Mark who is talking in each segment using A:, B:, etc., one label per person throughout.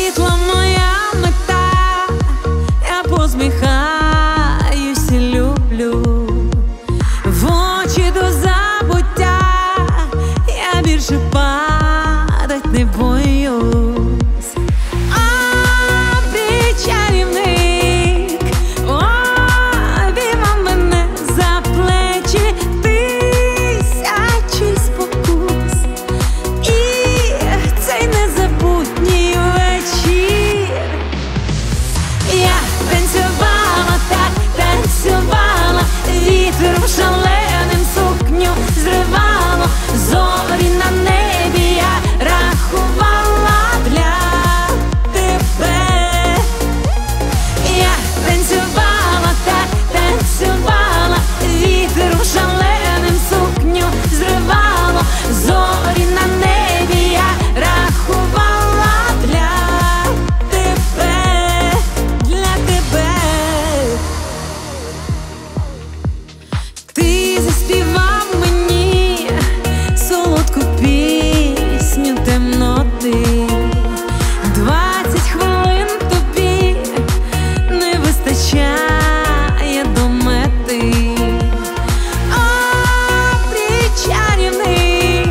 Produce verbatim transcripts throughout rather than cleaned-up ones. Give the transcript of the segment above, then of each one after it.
A: світла моя мета, я посміхаюсь і люблю. В очі до забуття я більше падать не боюсь. Шаленим сукню зривало, зорі на небі я рахувала для тебе. Я танцювала, так танцювала, вітром шаленим сукню зривало, зорі на небі я рахувала для тебе, для тебе. Ти заспівав мені солодку пісню темноти. Двадцять хвилин тобі не вистачає до мети. О, причарівний,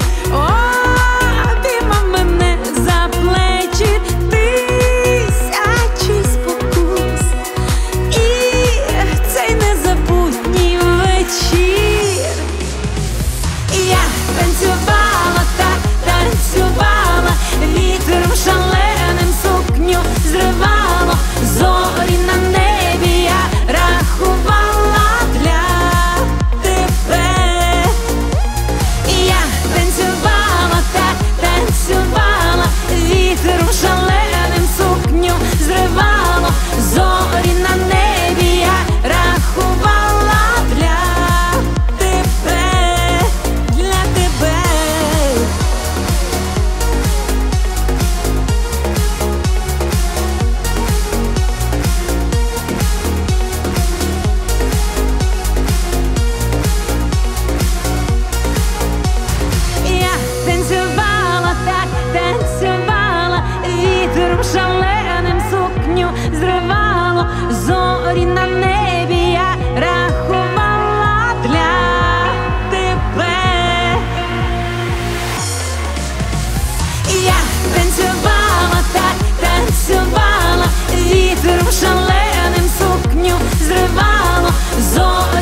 A: обіймав мене за плечі, тисячі спокус і цей незабутній вечір. Я танцювала, так танцювала, вітром шаленим сукню зривало, зорі на небі я рахувала для тебе. Я танцювала, так танцювала, вітром шаленим сукню зривало, зорі на небі я рахувала для тебе, для тебе. Я танцювала, так танцювала, вітром шаленим сукню зривало, зорі на небі я рахувала для тебе. Я танцювала, так танцювала, вітром шаленим сукню зривало, зорі